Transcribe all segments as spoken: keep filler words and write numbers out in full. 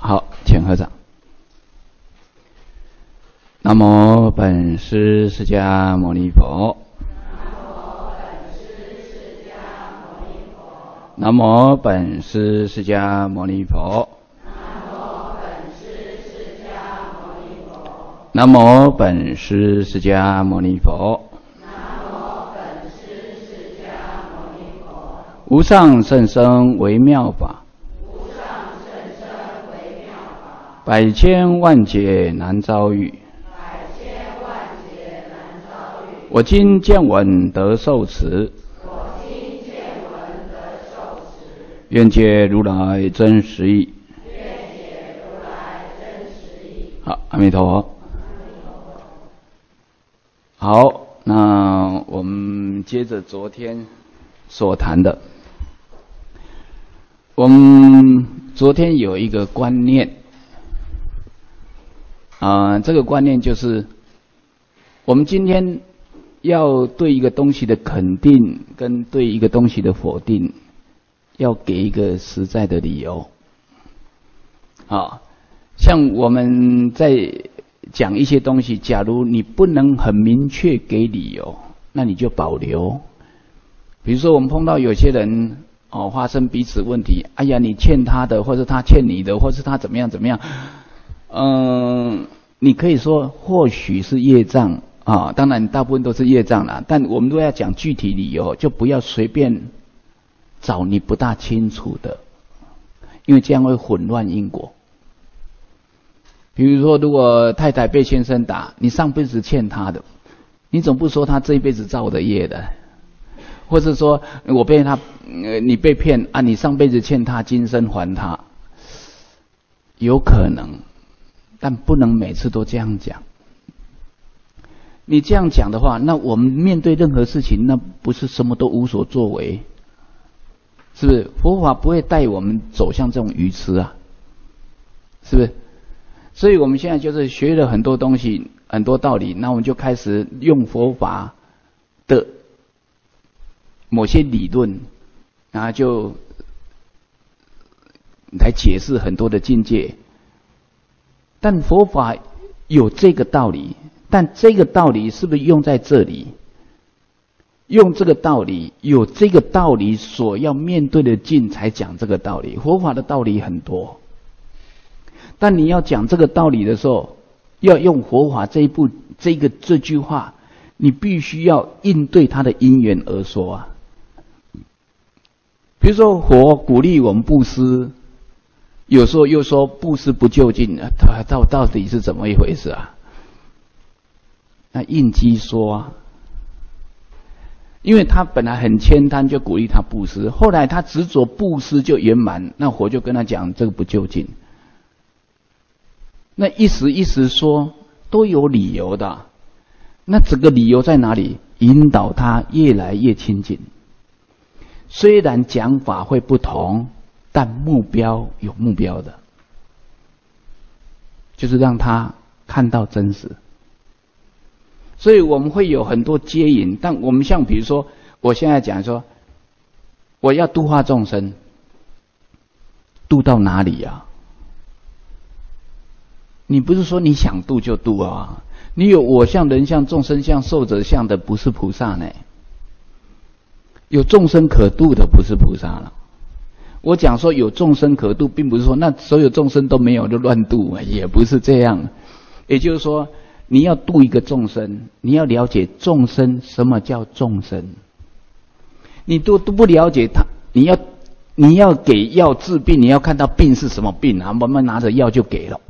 好，请合掌。南无本师释迦牟尼佛。南无本师释迦牟尼佛。南无本师释迦牟尼佛。无上甚深微妙法，百千万劫难遭遇。我今见闻得受持，愿解如来真实义。好，阿弥陀佛。好，那我们接着昨天所谈的，我们昨天有一个观念啊、呃，这个观念就是我们今天要对一个东西的肯定跟对一个东西的否定，要给一个实在的理由。啊，像我们在讲一些东西，假如你不能很明确给理由，那你就保留。比如说我们碰到有些人哦，发生彼此问题，哎呀，你欠他的，或者他欠你的，或是他怎么样怎么样，嗯，你可以说或许是业障啊，当然大部分都是业障啦，但我们都要讲具体理由，就不要随便找你不大清楚的，因为这样会混乱因果。比如说，如果太太被先生打，你上辈子欠他的，你总不说他这一辈子造的业的，或是说我被他，呃，你被骗啊，你上辈子欠他，今生还他，有可能，但不能每次都这样讲。你这样讲的话，那我们面对任何事情，那不是什么都无所作为，是不是？佛法不会带我们走向这种愚痴啊，是不是？所以我们现在就是学了很多东西，很多道理，那我们就开始用佛法的某些理论，然后就来解释很多的境界。但佛法有这个道理，但这个道理是不是用在这里？用这个道理，有这个道理所要面对的境才讲这个道理。佛法的道理很多，但你要讲这个道理的时候，要用佛法这一步，这个这句话，你必须要应对它的因缘而说啊。比如说，佛鼓励我们布施，有时候又说布施不究竟，它到到底是怎么一回事啊？那应机说啊，因为他本来很谦贪，就鼓励他布施，后来他执着布施就圆满，那佛就跟他讲这个不究竟。那一时一时说都有理由的，那整个理由在哪里？引导他越来越亲近。虽然讲法会不同，但目标有目标的，就是让他看到真实。所以我们会有很多接引，但我们像比如说，我现在讲说，我要度化众生，度到哪里啊？你不是说你想度就度啊？你有我相、人相、众生相、寿者相的，不是菩萨呢。有众生可度的，不是菩萨了。我讲说有众生可度，并不是说那所有众生都没有就乱度，也不是这样。也就是说，你要度一个众生，你要了解众生什么叫众生。你都都不了解他，你要你要给药治病，你要看到病是什么病啊，慢慢拿着药就给了。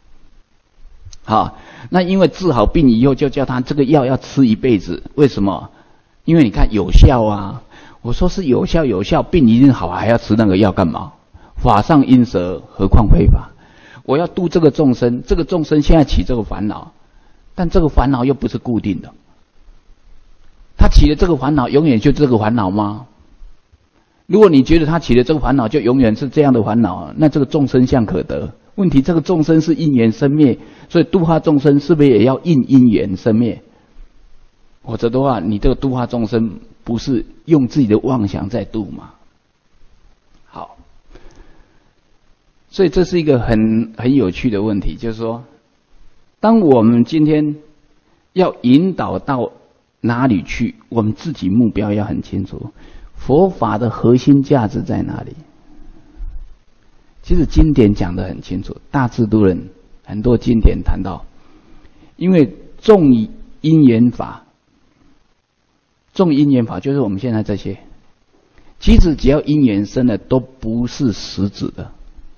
好，那因为治好病以后，就叫他这个药要吃一辈子。为什么？因为你看有效啊。我说是有效有效，病一定好，还要吃那个药干嘛？法上因蛇，何况非法？我要度这个众生，这个众生现在起这个烦恼，但这个烦恼又不是固定的。他起的这个烦恼，永远就这个烦恼吗？如果你觉得他起的这个烦恼就永远是这样的烦恼，那这个众生相可得。问题这个众生是因缘生灭，所以度化众生是不是也要应因缘生灭？否则的话，你这个度化众生不是用自己的妄想在度吗？好， 所以这是一个很很有趣的问题，就是说，当我们今天要引导到哪里去，我们自己目标要很清楚。佛法的核心价值在哪里？其实经典讲得很清楚，大智度论很多经典谈到，因为众因缘法，众因缘法就是我们现在这些，其实只要因缘生的都不是实质的，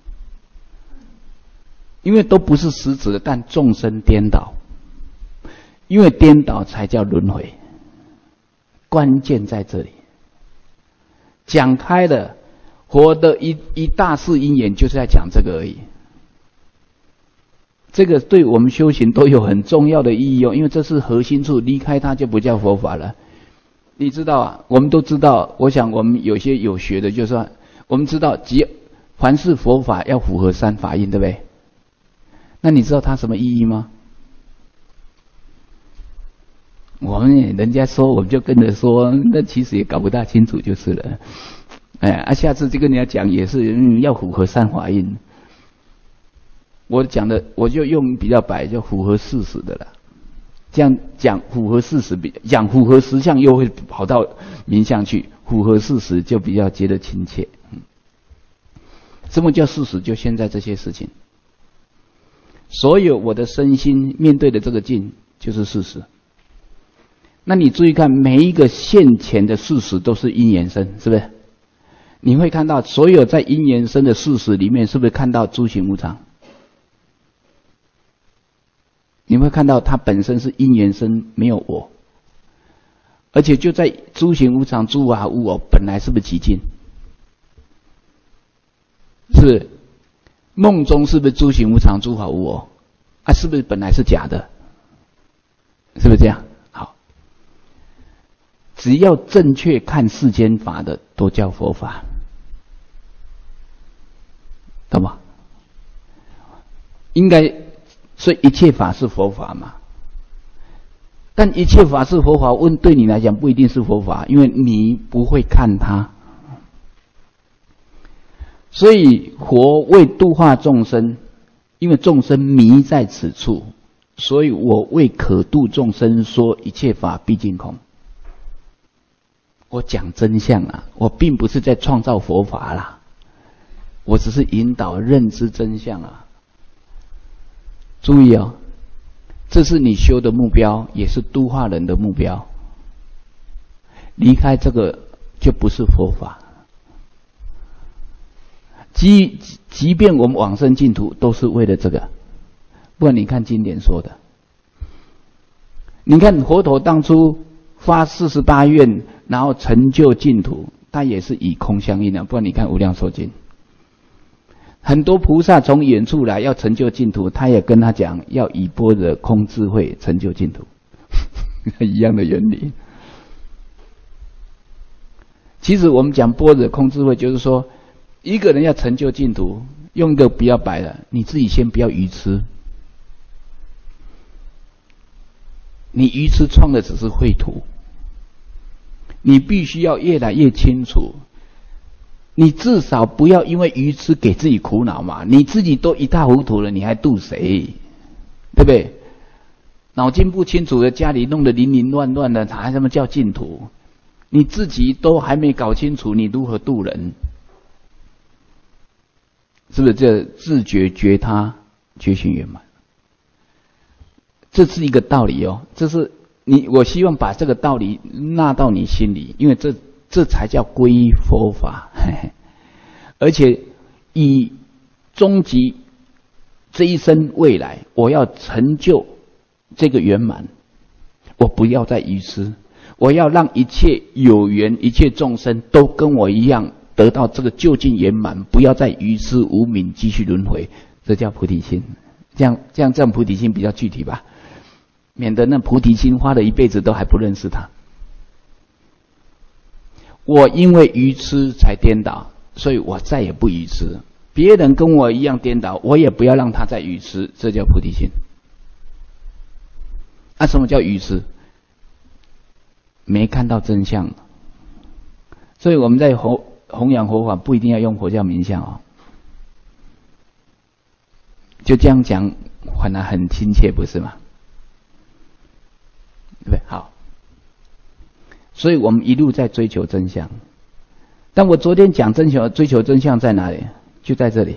因为都不是实质的，但众生颠倒，因为颠倒才叫轮回，关键在这里。讲开了，活的一一大世因缘就是在讲这个而已。这个对我们修行都有很重要的意义哦，因为这是核心处，离开它就不叫佛法了。你知道啊，我们都知道，我想我们有些有学的，就是说，我们知道，即凡是佛法要符合三法印，对不对？那你知道它什么意义吗？我们人家说，我们就跟着说，那其实也搞不大清楚就是了。哎，啊，下次就跟人家讲也是、嗯、要符合三法印。我讲的我就用比较白，就符合事实的了。这样讲符合事实，比讲符合实相又会跑到名相去，符合事实就比较觉得亲切。嗯，什么叫事实？就现在这些事情，所有我的身心面对的这个境就是事实。那你注意看，每一个现前的事实都是因缘生，是不是？你会看到所有在因缘生的事实里面，是不是看到诸行无常？你会看到它本身是因缘生，没有我，而且就在诸行无常、诸法无我，本来是不是寂静？是不是？梦中是不是诸行无常、诸法无我？啊，是不是本来是假的？是不是这样？好，只要正确看世间法的，都叫佛法，懂吗？应该。所以一切法是佛法嘛，但一切法是佛法，问对你来讲不一定是佛法，因为你不会看它。所以佛为度化众生，因为众生迷在此处，所以我为可度众生说一切法毕竟空。我讲真相啊，我并不是在创造佛法啦，我只是引导认知真相啊。注意哦，这是你修的目标，也是度化人的目标。离开这个就不是佛法。即即便我们往生净土，都是为了这个。不然你看经典说的，你看佛陀当初发四十八愿，然后成就净土，他也是以空相应的。不然你看无量寿经。很多菩萨从远处来要成就净土，他也跟他讲要以般若空智慧成就净土，一样的原理。其实我们讲般若空智慧，就是说一个人要成就净土，用一个比较白的，你自己先不要愚痴，你愚痴创的只是秽土，你必须要越来越清楚。你至少不要因为愚痴给自己苦恼嘛，你自己都一塌糊涂了，你还度谁？对不对？脑筋不清楚的，家里弄得零零乱乱的，还什么叫净土？你自己都还没搞清楚，你如何度人？是不是这自觉觉他觉醒圆满？这是一个道理哦，这是你，我希望把这个道理纳到你心里，因为这这才叫皈依佛法。嘿嘿，而且以终极这一生未来，我要成就这个圆满，我不要再愚痴，我要让一切有缘、一切众生都跟我一样得到这个究竟圆满，不要再愚痴无明继续轮回，这叫菩提心。这样这样这样菩提心比较具体吧，免得那菩提心花了一辈子都还不认识他。我因为愚痴才颠倒，所以我再也不愚痴。别人跟我一样颠倒，我也不要让他再愚痴，这叫菩提心。啊，什么叫愚痴？没看到真相。所以我们在弘弘扬佛法，不一定要用佛教名相哦。 就这样讲，反而很亲切，不是吗？对不对？好，所以我们一路在追求真相。但我昨天讲真相，追求真相在哪里？就在这里，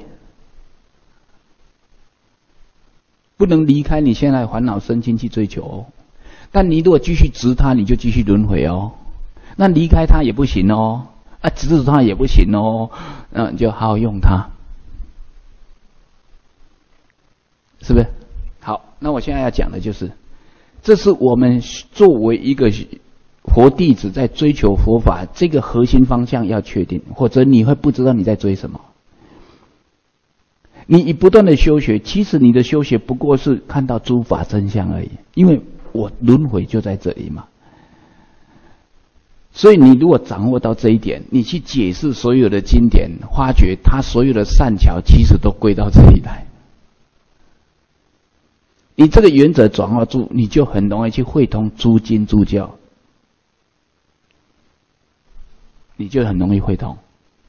不能离开你现在烦恼身心去追求哦。但你如果继续执它，你就继续轮回哦。那离开它也不行哦，啊，执着它也不行哦，嗯，就好好用它，是不是？好，那我现在要讲的就是，这是我们作为一个佛弟子在追求佛法这个核心方向要确定，否则你会不知道你在追什么。你不断的修学，其实你的修学不过是看到诸法真相而已，因为我轮回就在这里嘛。所以你如果掌握到这一点，你去解释所有的经典，发觉它所有的善巧其实都归到这里来。你这个原则转化住，你就很容易去会通诸经诸教，你就很容易会通。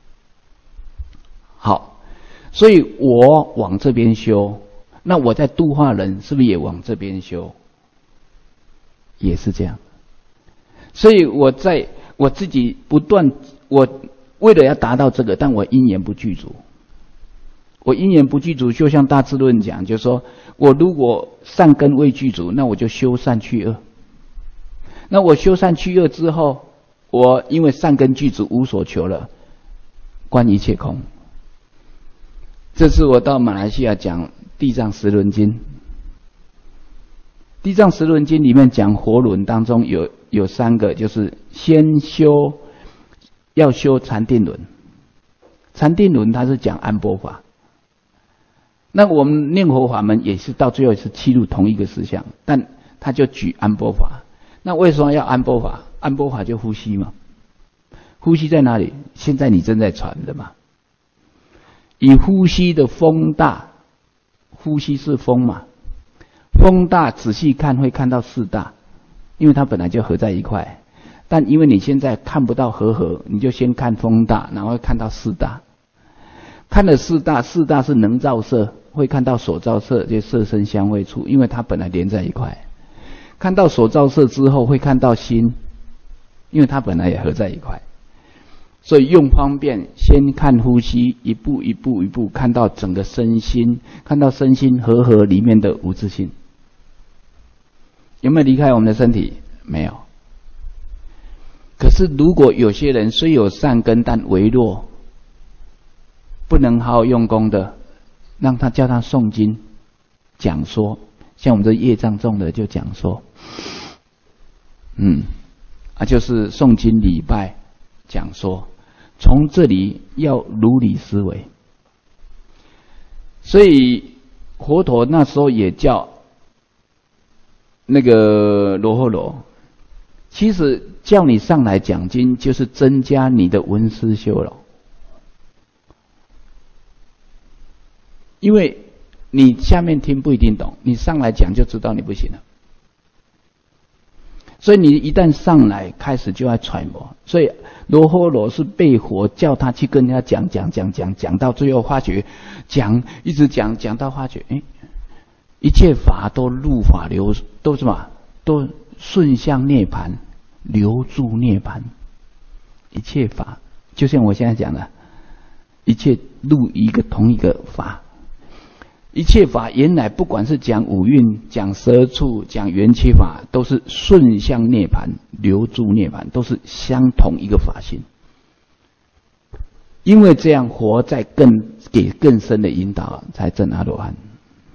好，所以我往这边修，那我在度化人，是不是也往这边修？也是这样。所以我在我自己不断，我为了要达到这个，但我因缘不具足。我因缘不具足，就像大智论讲，就是说我如果善根未具足，那我就修善去恶。那我修善去恶之后，我因为善根具足，无所求了，观一切空。这次我到马来西亚讲《地藏十轮经》，《地藏十轮经》里面讲活轮当中有有三个，就是先修要修禅定轮，禅定轮它是讲安般法。那我们念佛法门也是到最后是契入同一个思想，但他就举安般法。那为什么要安般法？安般法就呼吸嘛。呼吸在哪里？现在你正在传的嘛。以呼吸的风大，呼吸是风嘛，风大仔细看会看到四大，因为它本来就合在一块。但因为你现在看不到合合，你就先看风大，然后看到四大。看了四大，四大是能造色，会看到所造色，就色声香味触，因为它本来连在一块。看到所造色之后，会看到心，因为它本来也合在一块。所以用方便，先看呼吸，一步一步一步看到整个身心，看到身心合合里面的无自性。有没有离开我们的身体？没有。可是如果有些人虽有善根，但微弱，不能好好用功的，让他叫他诵经讲说，像我们这业障重的就讲说，嗯，啊，就是诵经礼拜讲说，从这里要如理思维。所以佛陀那时候也叫那个罗睺罗，其实叫你上来讲经，就是增加你的闻思修了。因为你下面听不一定懂，你上来讲就知道你不行了。所以你一旦上来开始就要揣摩，所以罗睺罗是被佛叫他去跟人家讲讲讲讲讲到最后发觉，讲一直讲讲到发觉，哎，一切法都入法流，都什么？都顺向涅槃，流注涅槃。一切法就像我现在讲的，一切入一个同一个法。一切法原来不管是讲五蕴、讲十处、讲缘起法，都是顺向涅槃、流注涅槃，都是相同一个法性。因为这样，活在更给更深的引导，才证阿罗汉。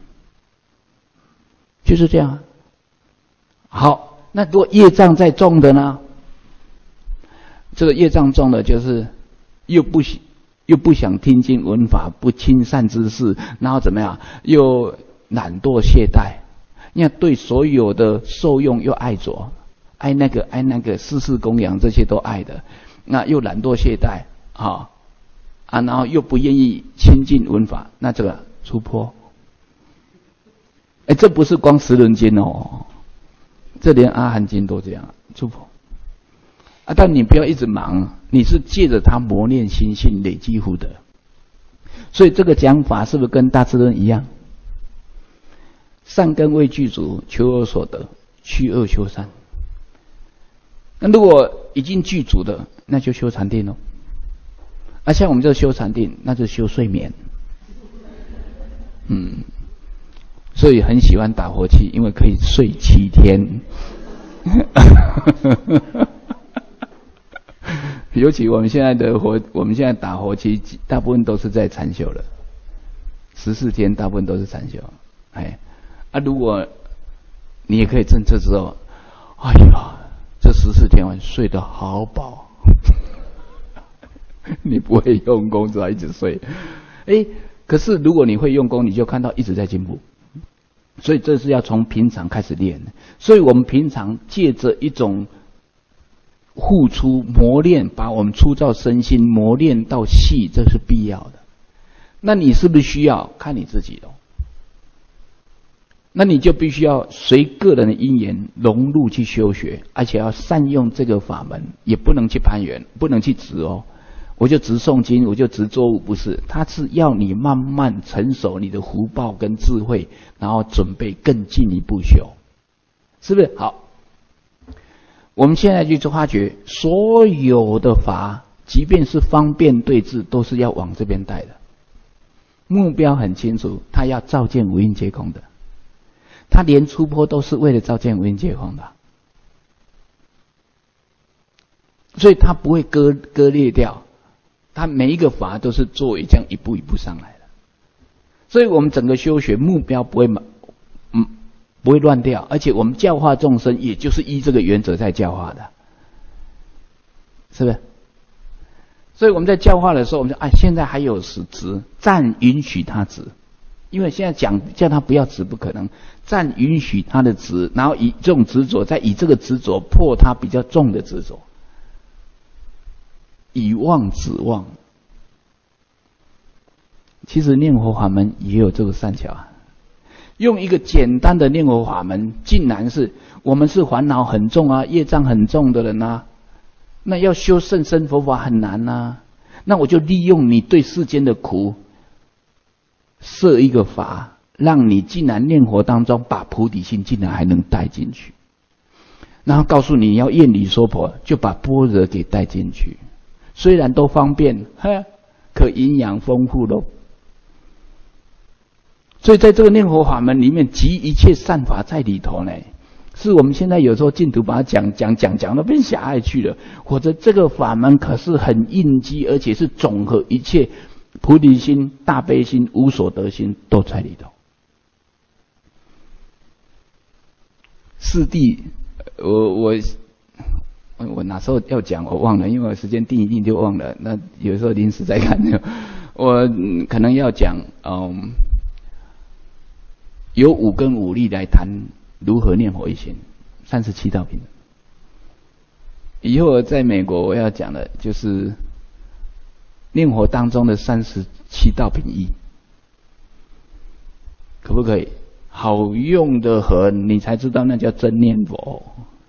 就是这样。好，那如果业障再重的呢？这个业障重的就是又不喜。又不想听经闻法，不亲善知识，然后怎么样？又懒惰懈怠，你看对所有的受用又爱着，爱那个爱那个，事事供养这些都爱的，那又懒惰懈怠啊啊，然后又不愿意亲近闻法，那这个出坡。哎，这不是光十轮经哦，这连阿含经都这样出坡。啊，但你不要一直忙，你是借着它磨练心性，累积福德。所以这个讲法是不是跟大智论一样？ 善根未具足，求有所得，去恶修善。那如果已经具足的，那就修禅定咯。啊，像我们这修禅定，那就修睡眠。嗯，所以很喜欢打火机，因为可以睡七天。尤其我们现在的火，我们现在打火机，大部分都是在禅修了。十四天大部分都是禅修。哎，啊，如果你也可以证这之后，哎呀，这十四天晚睡得好饱。你不会用功，只好一直睡。哎，可是如果你会用功，你就看到一直在进步。所以这是要从平常开始练。所以我们平常借着一种付出磨练，把我们粗糙身心磨练到细，这是必要的。那你是不是需要？看你自己咯。那你就必须要随个人的因缘融入去修学，而且要善用这个法门，也不能去攀缘，不能去执哦。我就执诵经，我就执作物，不是，它是要你慢慢成熟你的福报跟智慧，然后准备更进一步修，是不是？好，我们现在去发觉，所有的法，即便是方便对治，都是要往这边带的。目标很清楚，他要照见无因皆空的，他连出坡都是为了照见无因皆空的，所以他不会割割裂掉。他每一个法都是作为这样一步一步上来的，所以我们整个修学目标不会嗯不会乱掉，而且我们教化众生也就是依这个原则在教化的，是不是？所以我们在教化的时候，我们就哎，现在还有时执，暂允许他执，因为现在讲叫他不要执不可能，暂允许他的执，然后以这种执着，再以这个执着破他比较重的执着。以妄止妄，其实念佛法门也有这个善巧啊。用一个简单的念佛法门，竟然是我们是烦恼很重啊、业障很重的人啊，那要修甚深佛法很难啊。那我就利用你对世间的苦，设一个法，让你竟然念佛当中把菩提心竟然还能带进去，然后告诉你要愿离娑婆，就把般若给带进去。虽然都方便，呵，可营养丰富咯。所以在这个念佛法门里面，集一切善法在里头呢。是我们现在有时候净土把它讲讲讲讲到变狭隘去了，或者这个法门可是很应机，而且是总和一切菩提心、大悲心、无所得心都在里头。四谛，我我。我哪时候要讲我忘了，因为我时间定一定就忘了。那有时候临时在看，我、嗯、可能要讲，嗯，有五根五力来谈如何念佛一心，三十七道品。以后在美国我要讲的就是念佛当中的三十七道品一，可不可以？好用的很，你才知道那叫真念佛。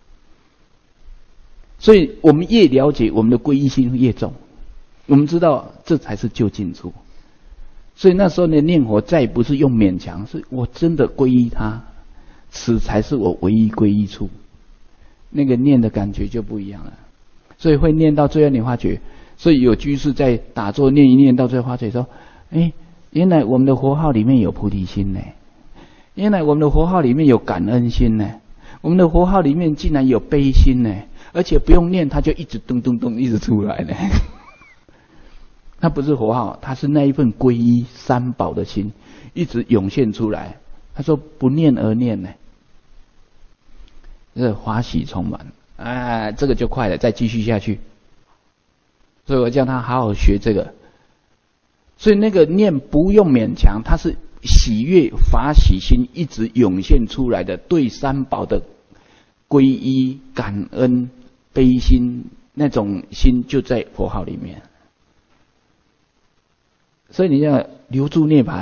所以我们越了解我们的皈依心越重，我们知道这才是究竟处。所以那时候的念佛再不是用勉强，是我真的皈依他，此才是我唯一皈依处。那个念的感觉就不一样了。所以会念到最后你发觉，所以有居士在打坐念一念到最后发觉说，哎，原来我们的佛号里面有菩提心呢，原来我们的佛号里面有感恩心呢，我们的佛号里面竟然有悲心呢。而且不用念，它就一直咚咚咚一直出来呢。它不是佛号，它是那一份皈依三宝的心，一直涌现出来。他说不念而念呢，这欢喜充满。啊，这个就快了，再继续下去。所以我叫他好好学这个。所以那个念不用勉强，它是喜悦法喜心一直涌现出来的，对三宝的皈依、感恩、悲心，那种心就在佛号里面。所以你要留住涅槃，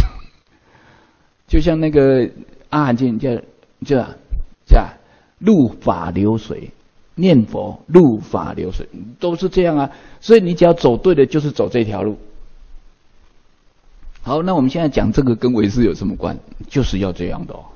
就像那个阿含经叫叫叫入法流水，念佛入法流水，都是这样啊。所以你只要走对了，就是走这条路。 好，那我们现在讲这个跟唯识有什么关？就是要这样的哦。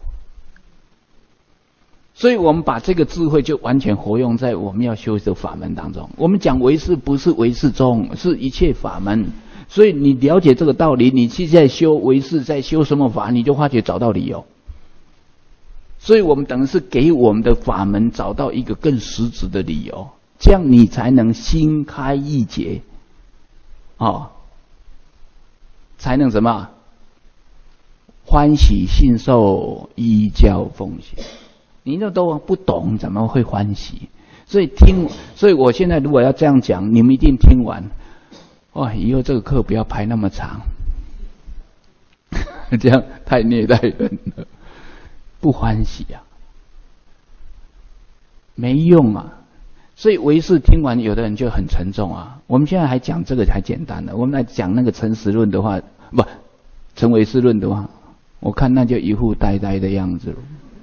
所以我们把这个智慧就完全活用在我们要修的法门当中。我们讲唯识不是唯识宗，是一切法门。所以你了解这个道理，你现在修唯识，在修什么法，你就发觉找到理由。所以我们等于是给我们的法门找到一个更实质的理由，这样你才能心开意解，哦，才能什么？欢喜信受，依教奉行。你这都不懂，怎么会欢喜？所以听，所以我现在如果要这样讲，你们一定听完。哇，以后这个课不要排那么长，这样太虐待人了，不欢喜啊，没用啊。所以唯识听完，有的人就很沉重啊。我们现在还讲这个才简单的，我们来讲那个诚实论的话，不，成唯识论的话，我看那就一副呆呆的样子了。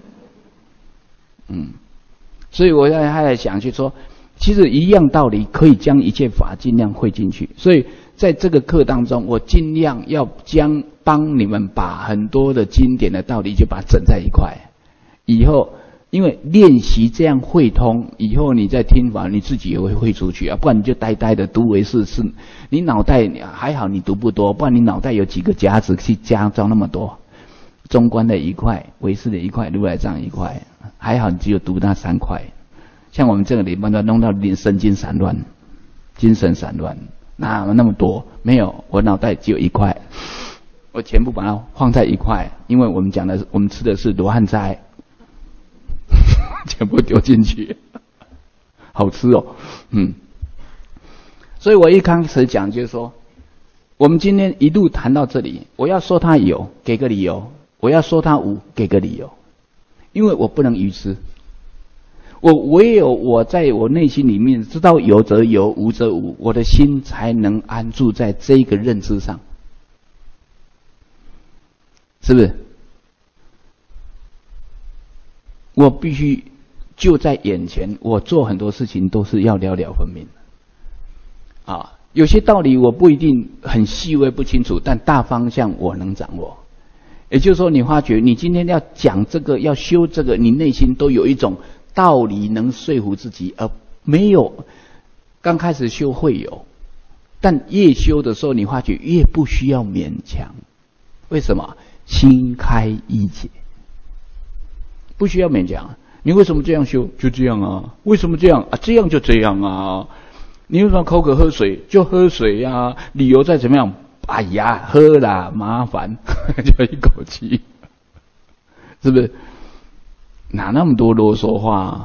嗯，所以我现在还在想去说。其实一样道理，可以将一切法尽量汇进去。所以在这个课当中，我尽量要将帮你们把很多的经典的道理就把它整在一块。以后因为练习这样汇通，以后你在听法，你自己也会汇出去啊。不然你就呆呆的读唯识，是你脑袋还好，你读不多，不然你脑袋有几个夹子去加装那么多。中观的一块，唯识的一块，如来藏一块，还好你只有读那三块。像我们这个里面都弄到神经散乱，精神散乱，哪有那么多？没有，我脑袋只有一块，我全部把它放在一块，因为我们讲的，我们吃的是罗汉斋，全部丢进去，好吃哦，嗯。所以我一开始讲就是说，我们今天一路谈到这里，我要说它有，给个理由；我要说它无，给个理由，因为我不能愚痴。我唯有我在我内心里面知道有则有，无则无，我的心才能安住在这个认知上，是不是？我必须就在眼前，我做很多事情都是要了了分明啊。有些道理我不一定很细微不清楚，但大方向我能掌握。也就是说，你发觉你今天要讲这个，要修这个，你内心都有一种道理能说服自己，而没有刚开始修会有，但越修的时候，你发觉越不需要勉强。为什么？心开意解，不需要勉强。你为什么这样修？就这样啊。为什么这样啊？这样就这样啊。你为什么口渴喝水？就喝水呀、啊。理由再怎么样，哎呀，喝啦，麻烦，就一口气，是不是？哪那么多啰嗦话、啊？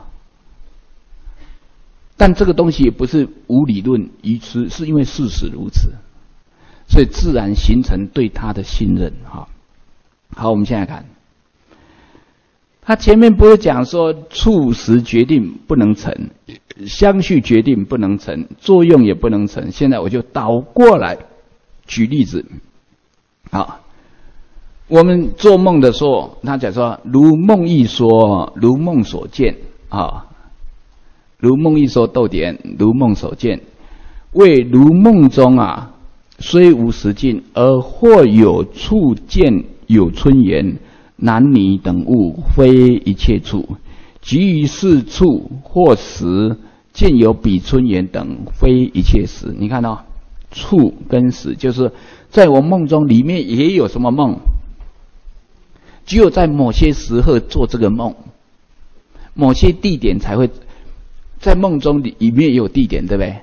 但这个东西也不是无理论愚痴，是因为事实如此，所以自然形成对他的信任。哈，好，我们现在看，他前面不是讲说触识决定不能成，相续决定不能成，作用也不能成。现在我就倒过来举例子。好。我们做梦的时候，他讲说，如梦一说，如梦所见啊，如梦一说逗点，如梦所见，为如梦中啊，虽无实境，而或有处见有春言，男女等物，非一切处，即于是处或时见有比春言等，非一切时。你看到、哦、处跟时，就是在我梦中里面也有什么梦？只有在某些时刻做这个梦，某些地点才会在梦中里里面也有地点，对不对？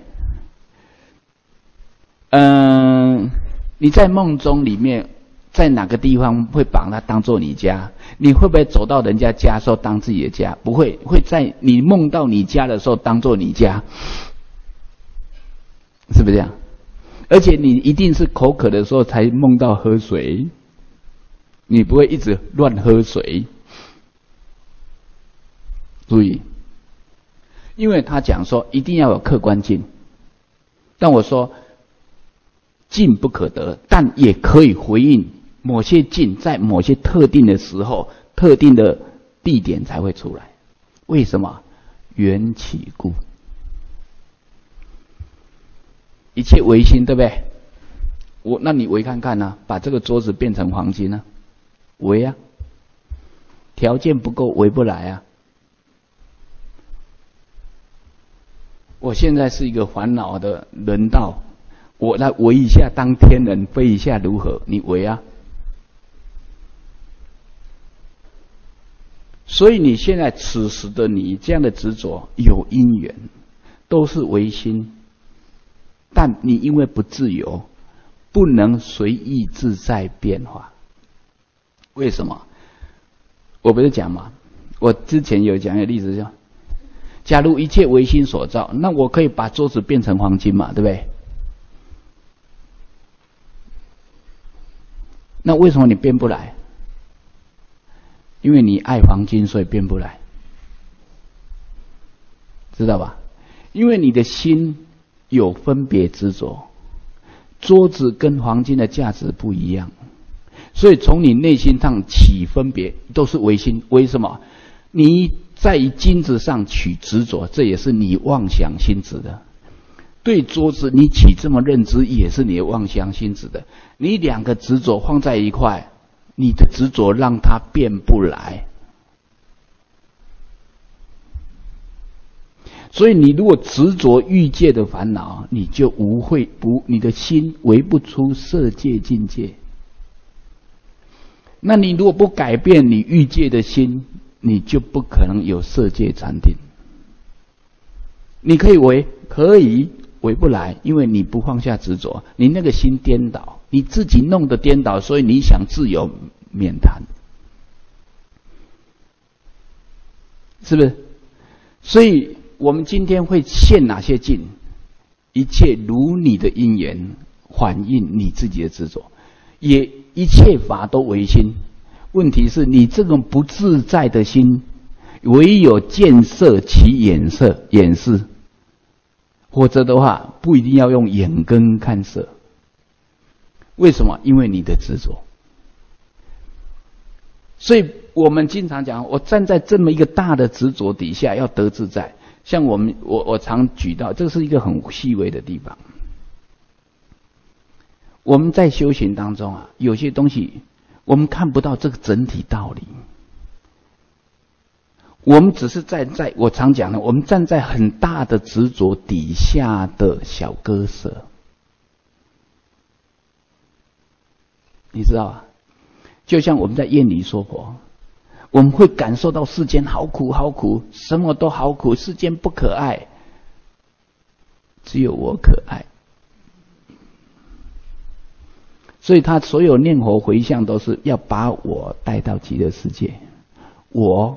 嗯，你在梦中里面，在哪个地方会把它当做你家？你会不会走到人家家的时候当自己的家？不会，会在你梦到你家的时候当做你家，是不是这样？而且你一定是口渴的时候才梦到喝水。你不会一直乱喝水，注意，因为他讲说一定要有客观境，但我说境不可得，但也可以回应某些境在某些特定的时候、特定的地点才会出来。为什么？缘起故，一切唯心，对不对？ 我那你围看看啊，把这个桌子变成黄金啊，围啊，条件不够围不来啊。我现在是一个烦恼的人道，我来围一下当天人，飞一下如何？你围啊。所以你现在此时的你这样的执着有因缘，都是唯心，但你因为不自由，不能随意自在变化。为什么？我不是讲嘛，我之前有讲一个例子叫，假如一切唯心所造，那我可以把桌子变成黄金嘛，对不对？那为什么你变不来？因为你爱黄金，所以变不来，知道吧？因为你的心有分别执着，桌子跟黄金的价值不一样，所以从你内心上起分别，都是唯心。为什么？你在于金子上取执着，这也是你妄想心执的。对桌子你起这么认知，也是你的妄想心执的。你两个执着放在一块，你的执着让它变不来。所以你如果执着欲界的烦恼，你就无会不，你的心围不出色界境界。那你如果不改变你欲界的心，你就不可能有色界禅定。你可以围，可以围不来，因为你不放下执着，你那个心颠倒，你自己弄得颠倒，所以你想自由免谈，是不是？所以我们今天会现哪些境？一切如你的因缘，反映你自己的执着，也一切法都唯心。问题是你这种不自在的心，唯有见色起眼色眼识，否则的话不一定要用眼根看色。为什么？因为你的执着。所以我们经常讲，我站在这么一个大的执着底下要得自在。像我们我我常举到，这是一个很细微的地方。我们在修行当中啊，有些东西我们看不到这个整体道理，我们只是站在我常讲的，我们站在很大的执着底下的小割舍，你知道啊？就像我们在愿里说佛，我们会感受到世间好苦好苦，什么都好苦，世间不可爱，只有我可爱。所以他所有念佛回向都是要把我带到极乐世界。我，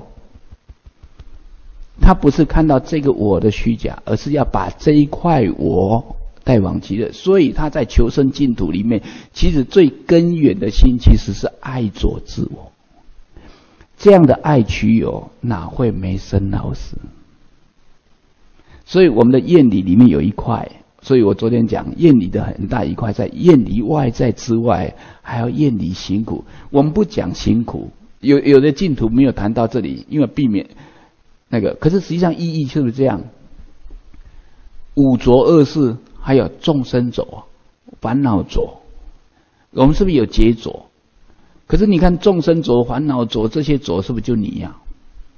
他不是看到这个我的虚假，而是要把这一块我带往极乐。所以他在求生净土里面，其实最根源的心其实是爱着自我。这样的爱取有，哪会没生老死？所以我们的愿理里面有一块，所以我昨天讲愿理的很大一块，在愿离外在之外，还要愿离行苦。我们不讲行苦，有有的净土没有谈到这里，因为避免那个。可是实际上意义是不是这样？五浊恶世，还有众生浊、烦恼浊，我们是不是有劫浊？可是你看众生浊、烦恼浊，这些浊是不是就你呀、啊？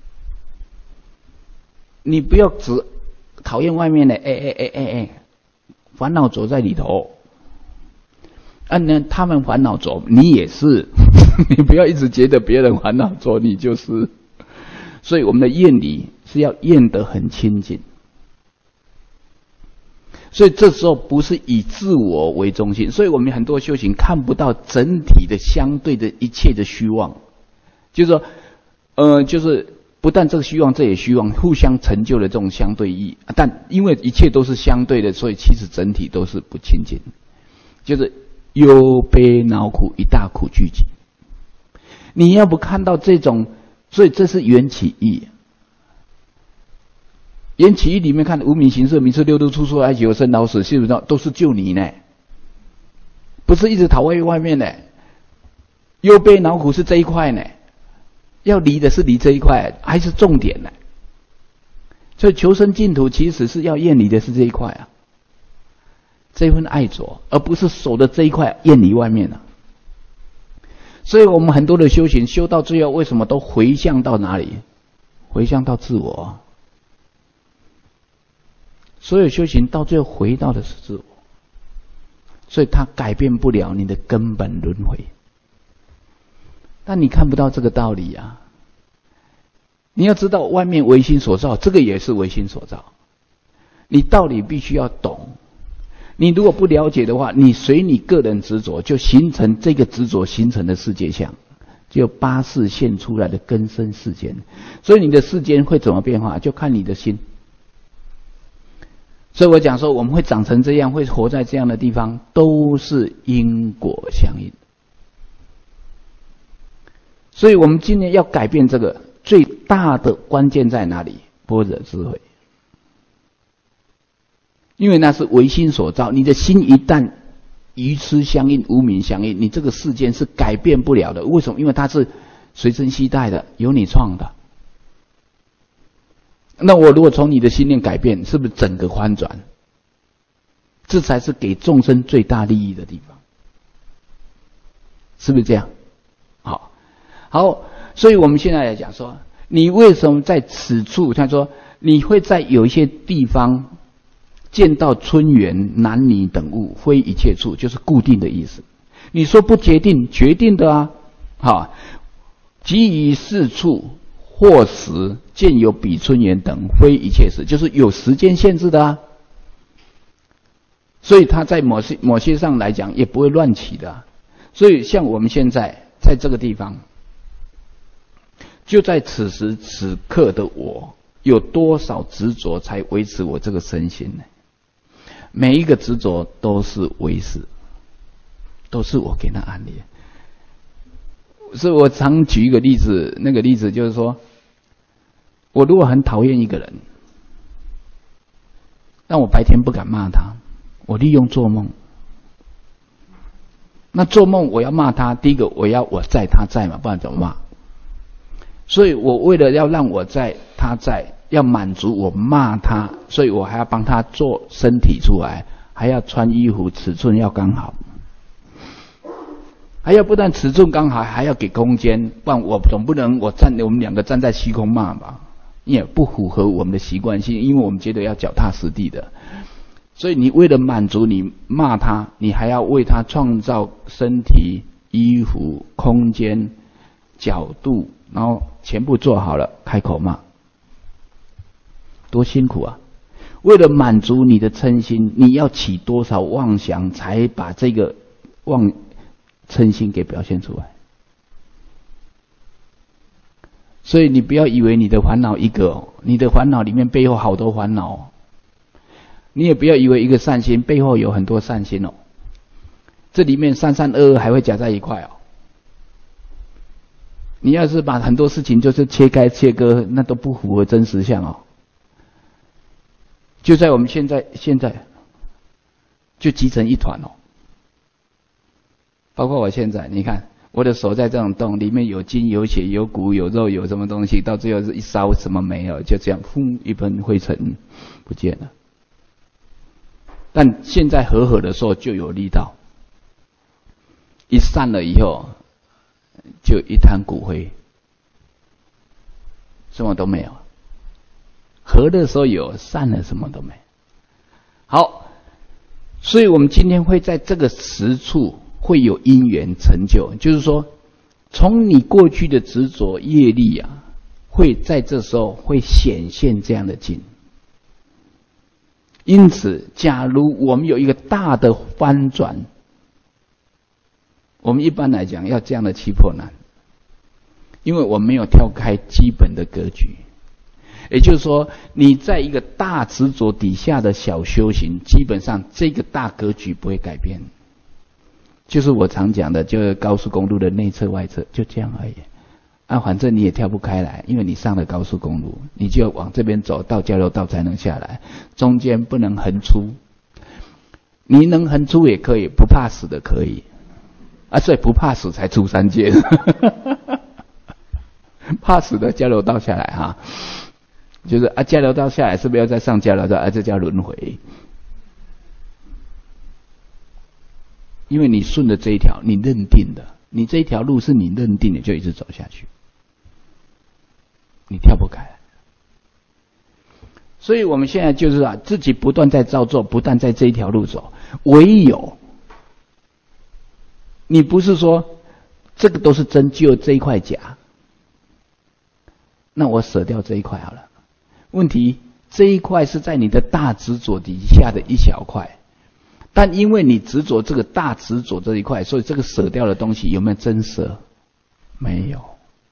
你不要只讨厌外面的，哎哎哎哎哎，烦恼浊在里头。啊，呢，他们烦恼浊，你也是，你不要一直觉得别人烦恼浊，你就是。所以我们的愿理是要愿得很清净。所以这时候不是以自我为中心，所以我们很多修行看不到整体的相对的一切的虚妄，就是说，呃，就是不但这个虚妄，这也虚妄，互相成就的这种相对意。但因为一切都是相对的，所以其实整体都是不清净，就是忧悲恼苦一大苦聚集。你要不看到这种，所以这是缘起义。缘起义里面看无明行识名色六度处处爱喜有生老死，是不是都是救你呢？不是一直讨厌外面的。忧悲恼苦是这一块呢，要离的是离这一块，还是重点呢？所以求生净土其实是要厌离的是这一块啊。 这份爱着，而不是守的这一块厌离外面了。所以我们很多的修行修到最后，为什么都回向到哪里？回向到自我。所有修行到最后回到的是自我，所以它改变不了你的根本轮回。但你看不到这个道理啊！你要知道，外面唯心所造，这个也是唯心所造。你道理必须要懂。你如果不了解的话，你随你个人执着，就形成这个执着形成的世界相，就八识现出来的根生世间。所以你的世间会怎么变化，就看你的心。所以我讲说，我们会长成这样，会活在这样的地方，都是因果相应。所以我们今天要改变这个，最大的关键在哪里？般若智慧。因为那是唯心所造，你的心一旦愚痴相应、无明相应，你这个世间是改变不了的。为什么？因为它是随身携带的，由你创的。那我如果从你的心念改变，是不是整个翻转？这才是给众生最大利益的地方，是不是这样？好，好，所以我们现在来讲说，你为什么在此处？他说，你会在有一些地方见到春园、男女等物，非一切处，就是固定的意思。你说不决定，决定的啊，好，即于四处或时见有比春园等，非一切时，就是有时间限制的啊。所以它在某些某些上来讲也不会乱起的啊。所以像我们现在在这个地方，就在此时此刻的我，有多少执着才维持我这个身心呢？每一个执着都是唯识，都是我给他安利。所以我常举一个例子，那个例子就是说，我如果很讨厌一个人，但我白天不敢骂他，我利用做梦。那做梦我要骂他，第一个我要我在他在嘛，不然怎么骂？所以我为了要让我在他在，要满足我骂他，所以我还要帮他做身体出来，还要穿衣服尺寸要刚好，还要不但尺寸刚好，还要给空间，不然我总不能我站我们两个站在虚空骂吧，也不符合我们的习惯性，因为我们觉得要脚踏实地的。所以你为了满足你骂他，你还要为他创造身体、衣服、空间、角度，然后全部做好了，开口骂，多辛苦啊！为了满足你的嗔心，你要起多少妄想，才把这个妄嗔心给表现出来？所以你不要以为你的烦恼一个哦，你的烦恼里面背后好多烦恼哦。你也不要以为一个善心背后有很多善心哦，这里面三三二二还会夹在一块哦。你要是把很多事情就是切开切割，那都不符合真实相哦。就在我们现在现在就集成一团哦。包括我现在，你看我的手在这种动，里面有筋有血有骨有肉有什么东西，到最后是一烧什么没有，就这样轰一盆灰尘不见了。但现在和合的时候就有力道，一散了以后就一滩骨灰，什么都没有。合的时候有，散了什么都没有。好，所以我们今天会在这个时处会有因缘成就，就是说从你过去的执着业力啊，会在这时候会显现这样的境。因此假如我们有一个大的翻转，我们一般来讲要这样的气魄难，因为我们没有跳开基本的格局。也就是说，你在一个大执着底下的小修行，基本上这个大格局不会改变。就是我常讲的，就是高速公路的内侧外侧，就这样而已。啊，反正你也跳不开来，因为你上了高速公路，你就往这边走到交流道才能下来，中间不能横出。你能横出也可以，不怕死的可以。啊，所以不怕死才出三界。怕死的交流道下来哈，就是啊，交流道下来是不是要再上交流道？啊，这叫轮回。 因为你顺着这一条，你认定的，你这一条路是你认定的，就一直走下去，你跳不开。所以我们现在就是啊，自己不断在造作，不断在这一条路走。唯有你不是说这个都是真，只有这一块假，那我舍掉这一块好了。问题这一块是在你的大执着底下的一小块，但因为你执着这个大执着这一块，所以这个舍掉的东西有没有真舍？没有。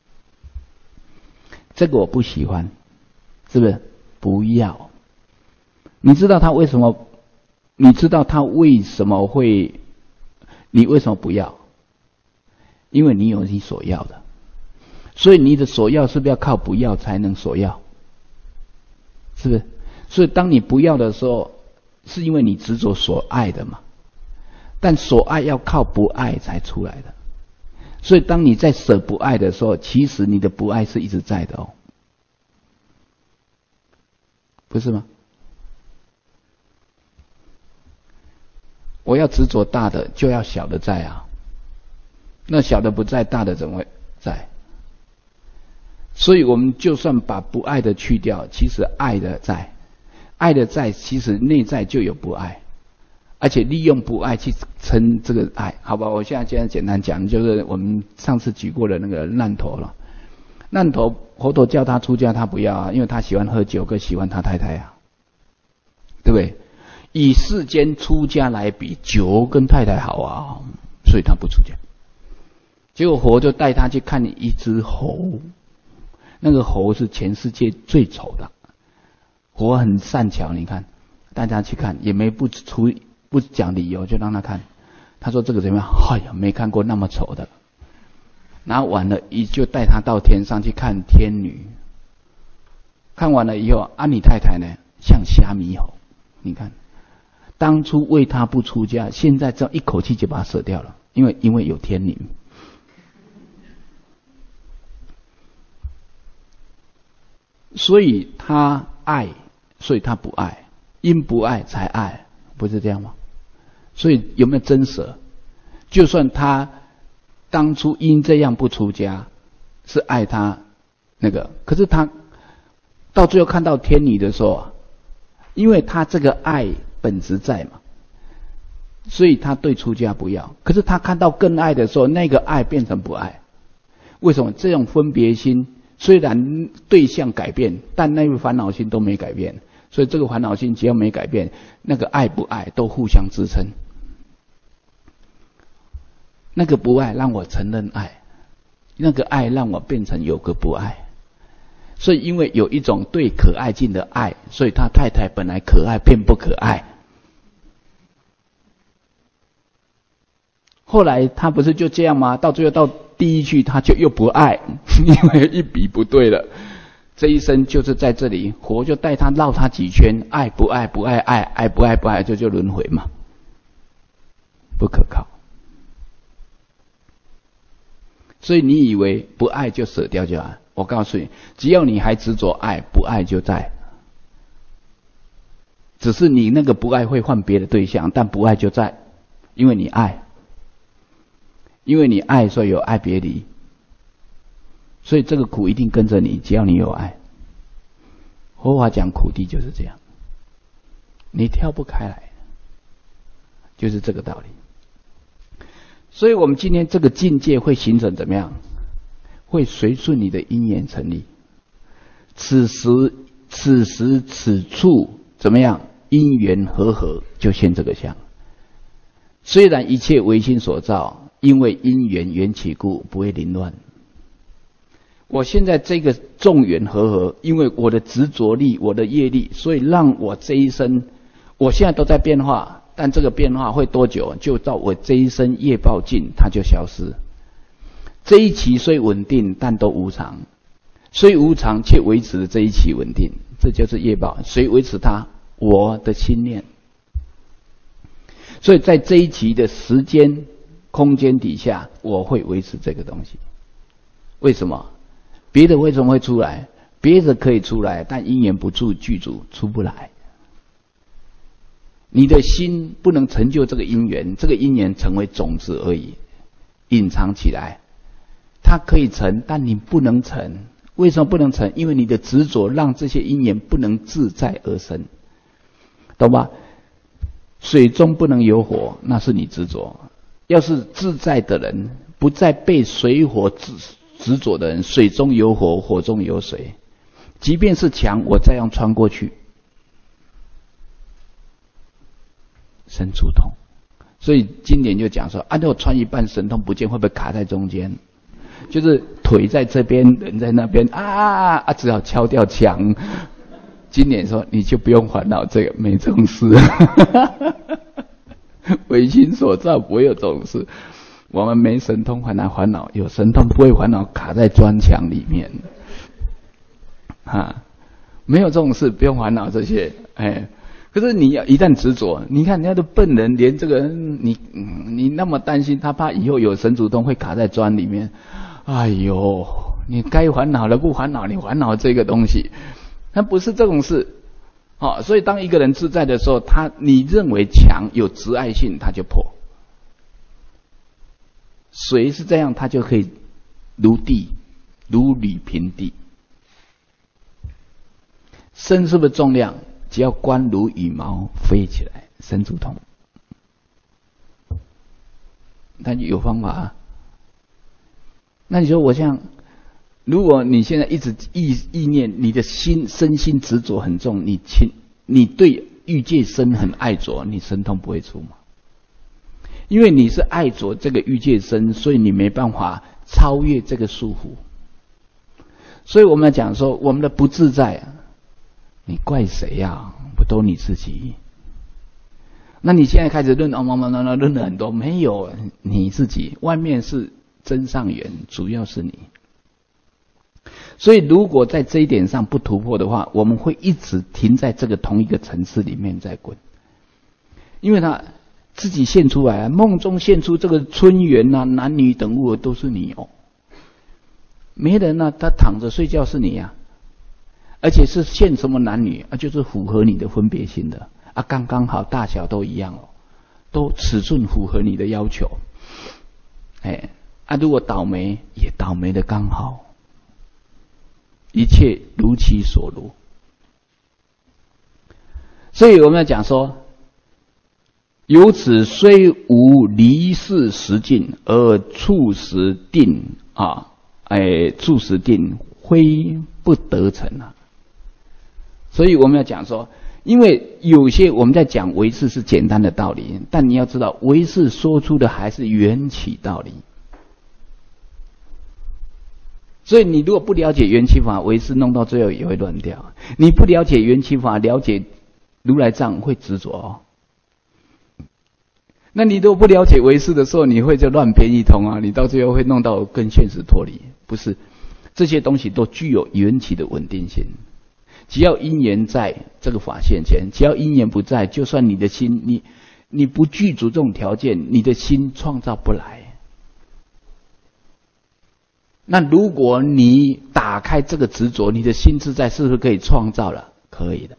这个我不喜欢，是不是？不要。你知道他为什么？你知道他为什么会？你为什么不要？因为你有你所要的，所以你的所要是不是要靠不要才能所要？是不是？所以当你不要的时候，是因为你执着所爱的嘛。但所爱要靠不爱才出来的。所以当你在舍不爱的时候，其实你的不爱是一直在的哦。不是吗？我要执着大的，就要小的在啊。那小的不在，大的怎么会在？所以我们就算把不爱的去掉，其实爱的在，爱的在，其实内在就有不爱，而且利用不爱去撑这个爱，好吧？我现在现在简单讲，就是我们上次举过的那个难陀了。难陀佛陀叫他出家，他不要啊，因为他喜欢喝酒，更喜欢他太太啊，对不对？以世间出家来比，酒跟太太好啊，所以他不出家。结果佛就带他去看一只猴，那个猴是全世界最丑的。佛很善巧，你看，带他去看，也没不出不讲理由，就让他看。他说这个怎么样？哎呀，没看过那么丑的。然后完了，一就带他到天上去看天女。看完了以后，啊，你太太呢，像虾米猴，你看。当初为他不出家，现在这一口气就把他舍掉了，因为因为有天女。所以他爱，所以他不爱，因不爱才爱，不是这样吗？所以有没有真舍？就算他当初因这样不出家，是爱他那个，可是他到最后看到天女的时候啊，因为他这个爱本质在嘛，所以他对出家不要。可是他看到更爱的时候，那个爱变成不爱。为什么？这种分别心虽然对象改变，但那个烦恼心都没改变。所以这个烦恼心只要没改变，那个爱不爱都互相支撑。那个不爱让我承认爱，那个爱让我变成有个不爱。所以因为有一种对可爱境的爱，所以他太太本来可爱变不可爱。后来他不是就这样吗？到最后到第一句他就又不爱，因为一笔不对了。这一生就是在这里，佛就带他绕他几圈，爱不爱不爱爱，爱不爱不爱，这就轮回嘛，不可靠。所以你以为不爱就舍掉就好，我告诉你，只要你还执着爱，不爱就在。只是你那个不爱会换别的对象，但不爱就在，因为你爱，因为你爱，所以有爱别离，所以这个苦一定跟着你，只要你有爱。佛法讲苦地就是这样，你跳不开来，就是这个道理。所以我们今天这个境界会形成怎么样？会随顺你的因缘成立。此时此时此处怎么样？因缘和合就现这个相。虽然一切唯心所造，因为因缘缘起故，不会凌乱。我现在这个众缘和合，因为我的执着力，我的业力，所以让我这一生，我现在都在变化，但这个变化会多久？就到我这一生业报尽，它就消失。这一期虽稳定，但都无常，虽无常却维持这一期稳定，这就是业报。谁维持它？我的心念。所以在这一期的时间空间底下，我会维持这个东西。为什么？别的为什么会出来？别的可以出来，但因缘不住具足，出不来。 你的心不能成就这个因缘，这个因缘成为种子而已，隐藏起来。它可以成，但你不能成。为什么不能成？因为你的执着让这些因缘不能自在而生，懂吧？水中不能有火，那是你执着。要是自在的人，不再被水火执执着的人，水中有火，火中有水，即便是墙，我再用穿过去，神足通。所以经典就讲说，按照穿一半神通不见，会不会卡在中间？就是腿在这边，人在那边啊啊，只好敲掉墙。经典说，你就不用烦恼这个，没这种事。唯心所造，不会有这种事。我们没神通，还难烦恼；有神通，不会烦恼卡在砖墙里面。啊，没有这种事，不用烦恼这些。哎，可是你要一旦执着，你看人家的笨人，连这个你你那么担心，他怕以后有神足通会卡在砖里面。哎呦，你该烦恼了不烦恼，你烦恼这个东西，它不是这种事。好、哦，所以当一个人自在的时候，他你认为墙有执爱性，他就破。水是这样，它就可以如地，如履平地。身是不是重量？只要观如羽毛飞起来，神足通。它就有方法啊。那你说我像，如果你现在一直意意念，你的心身心执着很重，你情你对欲界身很爱着，你神通不会出嘛？因为你是爱着这个欲界身，所以你没办法超越这个束缚。所以我们讲说，我们的不自在，你怪谁呀、啊？不都你自己？那你现在开始论哦，慢慢慢慢论了很多，没有你自己，外面是真上缘，主要是你。所以如果在这一点上不突破的话，我们会一直停在这个同一个层次里面在滚。因为他自己现出来，梦中现出这个春缘啊，男女等物都是你哦。没人啊，他躺着睡觉是你啊，而且是现什么男女啊，就是符合你的分别心的啊，刚刚好大小都一样哦，都尺寸符合你的要求。哎。啊，如果倒霉也倒霉的刚好，一切如其所如。所以我们要讲说，由此虽无离世实境，而处实定啊，哎，处实定非不得成啊。所以我们要讲说，因为有些我们在讲唯识是简单的道理，但你要知道，唯识说出的还是缘起道理。所以你如果不了解缘起法，唯识弄到最后也会乱掉。你不了解缘起法，了解如来藏会执着哦。那你如果不了解唯识的时候，你会就乱编一通啊，你到最后会弄到跟现实脱离。不是，这些东西都具有缘起的稳定性。只要因缘在这个法现前，只要因缘不在，就算你的心，你你不具足这种条件，你的心创造不来。那如果你打开这个执着，你的心自在是不是可以创造了？可以的。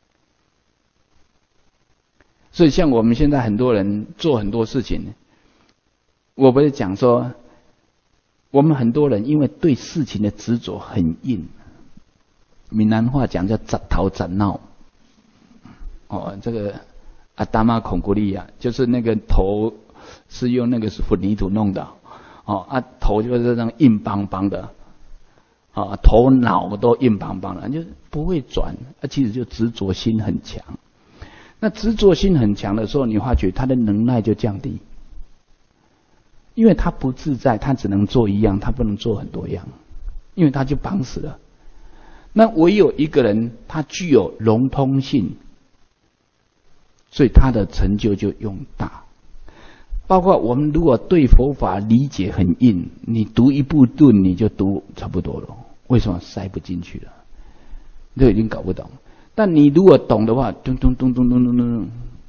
所以像我们现在很多人做很多事情，我不是讲说，我们很多人因为对事情的执着很硬，闽南话讲叫砸头砸脑。哦，这个阿达玛孔古利亚，就是那个头是用那个混凝土弄的。哦啊，头就是这样硬邦邦的，啊，头脑都硬邦邦的，就不会转，啊，其实就执着心很强。那执着心很强的时候，你发觉他的能耐就降低，因为他不自在，他只能做一样，他不能做很多样，因为他就绑死了。那唯有一个人，他具有融通性，所以他的成就就用大。包括我们如果对佛法理解很硬，你读一部论你就读差不多了，为什么塞不进去了？都已经搞不懂。但你如果懂的话，咚咚咚咚咚咚咚，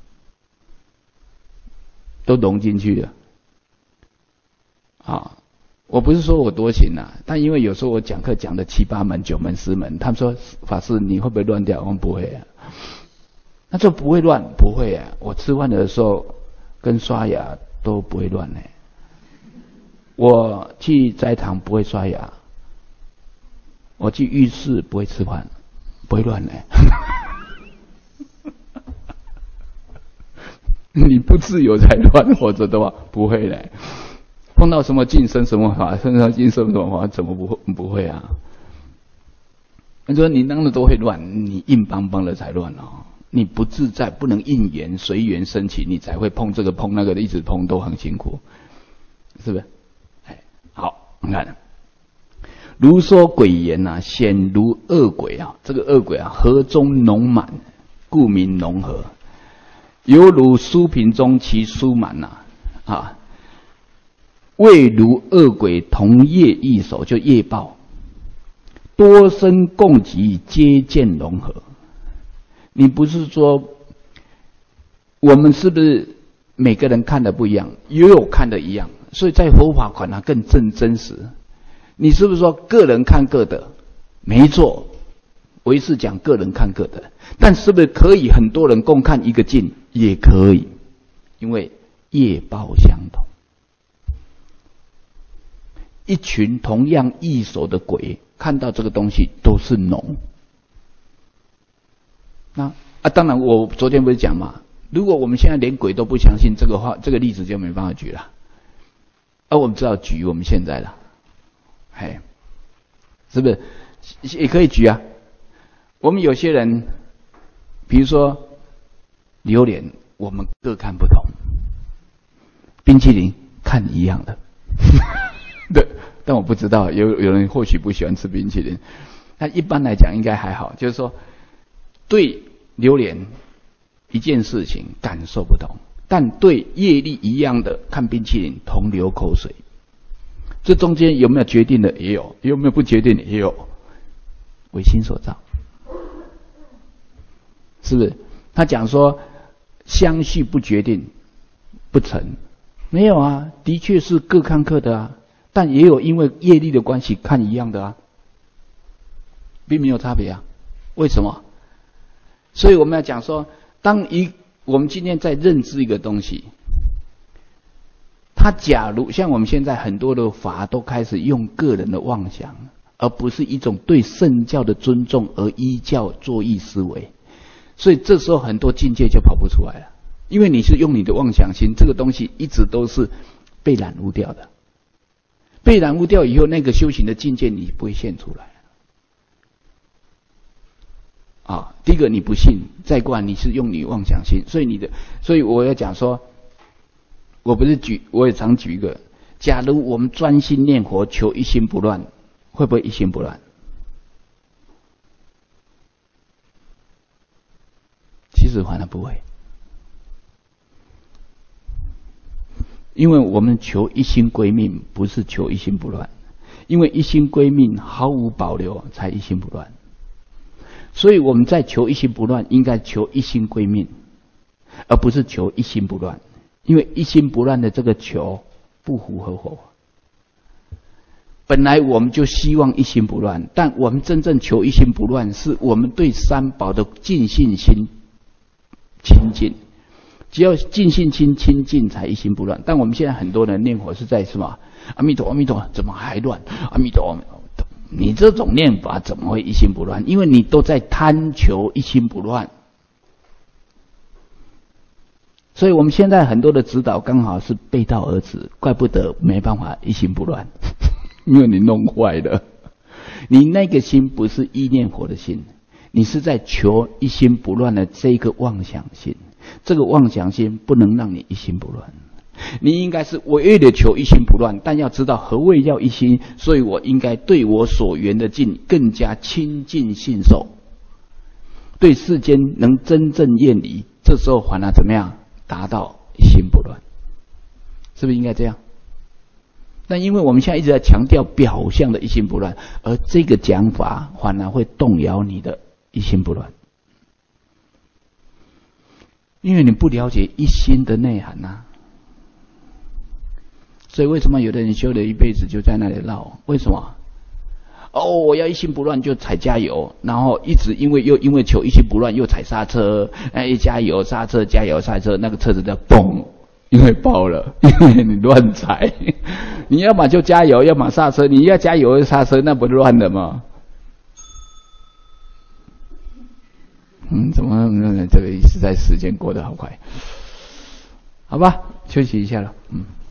都融进去了。啊，我不是说我多行啊，但因为有时候我讲课讲的七八门、九门、十门，他们说法师你会不会乱掉？我们不会啊。 那这不会乱？不会啊！我吃饭的时候跟刷牙都不会乱呢。我去斋堂不会刷牙，我去浴室不会吃饭，不会乱呢。你不自由才乱，或者的话不会嘞。碰到什么净身什么法，碰到净身什么法，怎么不会不会啊？你说你那么多会乱，你硬邦邦的才乱哦。你不自在，不能应缘随缘升起，你才会碰这个碰那个的，一直碰都很辛苦，是不是？哎，好，你看，如说鬼言呐、啊，显如恶鬼啊，这个恶鬼啊，河中浓满，故名浓河。犹如书瓶中其书满呐，啊，未如恶鬼同业异手，就业报，多生共集，皆见融合。你不是说我们是不是每个人看的不一样，也有看的一样，所以在佛法馆呢更正真实。你是不是说个人看各的？没错，唯是讲个人看各的，但是不是可以很多人共看一个境？也可以，因为业报相同。一群同样异手的鬼看到这个东西都是浓。那啊，当然我昨天不是讲嘛，如果我们现在连鬼都不相信，这个话这个例子就没办法举了。而、啊、我们只好举我们现在了，嘿，是不是也可以举啊？我们有些人，比如说榴莲，我们各看不同；冰淇淋看一样的，对，但我不知道有有人或许不喜欢吃冰淇淋。那一般来讲应该还好，就是说对榴莲一件事情感受不同，但对业力一样的看冰淇淋同流口水。这中间有没有决定的？也有。有没有不决定的？也有。唯心所造，是不是？他讲说相续不决定不成，没有啊，的确是各看各的啊，但也有因为业力的关系看一样的啊，并没有差别啊。为什么？所以我们要讲说，当一我们今天在认知一个东西，它假如像我们现在很多的法都开始用个人的妄想，而不是一种对圣教的尊重而依教作意思维，所以这时候很多境界就跑不出来了，因为你是用你的妄想心，这个东西一直都是被染污掉的，被染污掉以后，那个修行的境界你不会现出来。啊，第一个你不信，再过来你是用你妄想心，所以你的，所以我要讲说，我不是举，我也常举一个，假如我们专心念佛，求一心不乱，会不会一心不乱？其实反而不会，因为我们求一心归命，不是求一心不乱，因为一心归命毫无保留才一心不乱。所以我们在求一心不乱，应该求一心归命，而不是求一心不乱。因为一心不乱的这个求不符合佛。本来我们就希望一心不乱，但我们真正求一心不乱，是我们对三宝的尽信心亲近。只要尽信心亲近，才一心不乱。但我们现在很多人念佛是在什么？阿弥陀，阿弥陀，怎么还乱？阿弥陀，阿弥陀。你这种念法怎么会一心不乱？因为你都在贪求一心不乱。所以我们现在很多的指导刚好是背道而驰，怪不得没办法一心不乱，因为你弄坏了。你那个心不是意念佛的心，你是在求一心不乱的这个妄想心。这个妄想心不能让你一心不乱。你应该是我为了求一心不乱，但要知道何谓要一心，所以我应该对我所缘的境更加亲近信受，对世间能真正厌离，这时候反而怎么样达到一心不乱？是不是应该这样？但因为我们现在一直在强调表象的一心不乱，而这个讲法反而会动摇你的一心不乱，因为你不了解一心的内涵啊。所以为什么有的人修了一辈子就在那里绕？为什么？ 哦，我要一心不乱就踩加油，然后一直因为又因为求一心不乱又踩刹车，哎，一加油刹车加油刹车，那个车子在嘣，因为爆了，因为你乱踩。你要么就加油，要么刹车，你要加油刹车，那不乱了吗？嗯，怎么这个实在时间过得好快？好吧，休息一下了，嗯。